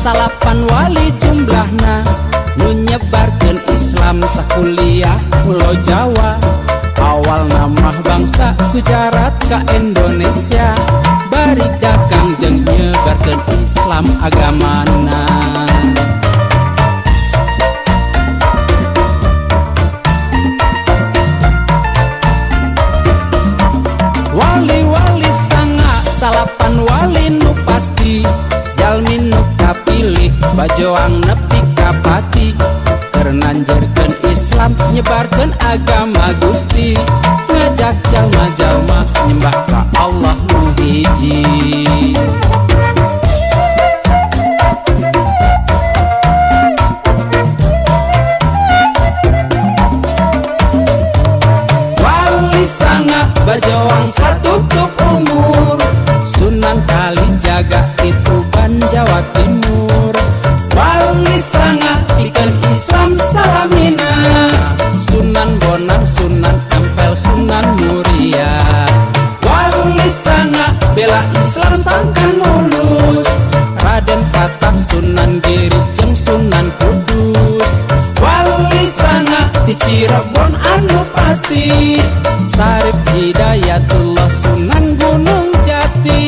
salapan wali jumlahna nu nyebarkeun Islam sakuliah Pulau Jawa. Awal nama bangsa Gujarat ka Indonesia, bari dagang jeung nyebarkeun Islam agamana. Wali-wali sanga salapan wali nu pasti, jalmi nu kapilih bajoang nepi ka pati. Keur nanjarkeun Islam nyebarkeun agama Gusti, ngajak jalma-jalma nyembah ka Allah nu hiji. Wali sanga bajoang satutup umur, Sunan Kalijaga di Tuban Jawa Timur. Wali sanga pikeun Islam salamina, Sunan Bonang, Sunan Ampel, Sunan Muria. Wali sanga bela Islam sangkan mulus, Raden Fatah, Sunan Giri jeung Sunan Kudus. Wali sanga di Cirebon anu pasti, Sarip Hidayatullah, Sunan Gunung Jati.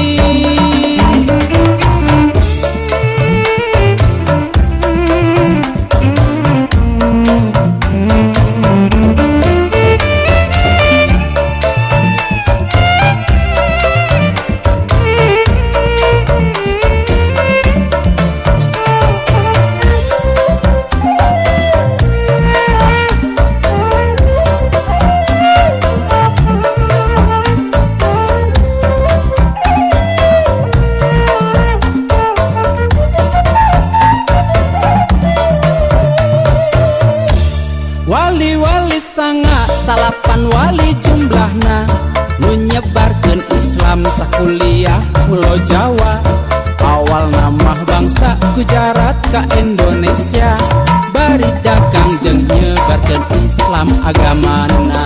Wali-wali sanga salapan wali jumlahna nu nyebarkeun Islam sakuliah Pulau Jawa. Awal nama bangsa Gujarat ka Indonesia, bari dagang jeung nyebarkeun Islam agamana.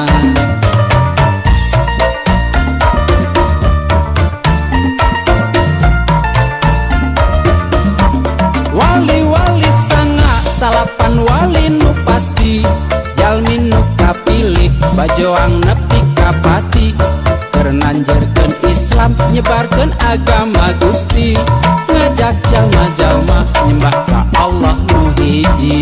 Wali-wali sanga salapan wali nu pasti, jalmi nu kapilih bajoang nepi ka pati. Keur nanjarkeun Islam nyebarkeun agama Gusti, ngajak jalma-jalma nyembah ka Allah nu hiji.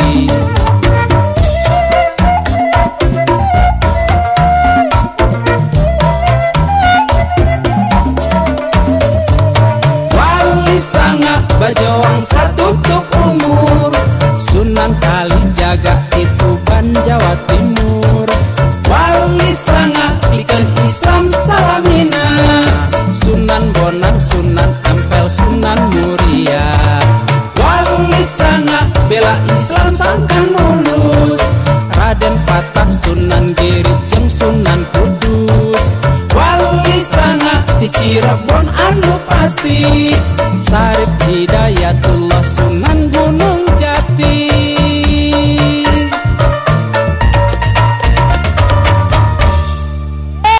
Wali sanga bajoang satutup umur, Sunan Kalijaga di Tuban Jawa Timur. Wali sanga pikeun Islam salamina, Sunan Bonang, Sunan Ampel, Sunan Muria. Wali sanga bela Islam sangkan mulus, Raden Fatah, Sunan Giri jeung Sunan Kudus. Wali sanga di Cirebon anu pasti, Sarip Hidayatullah, Sunan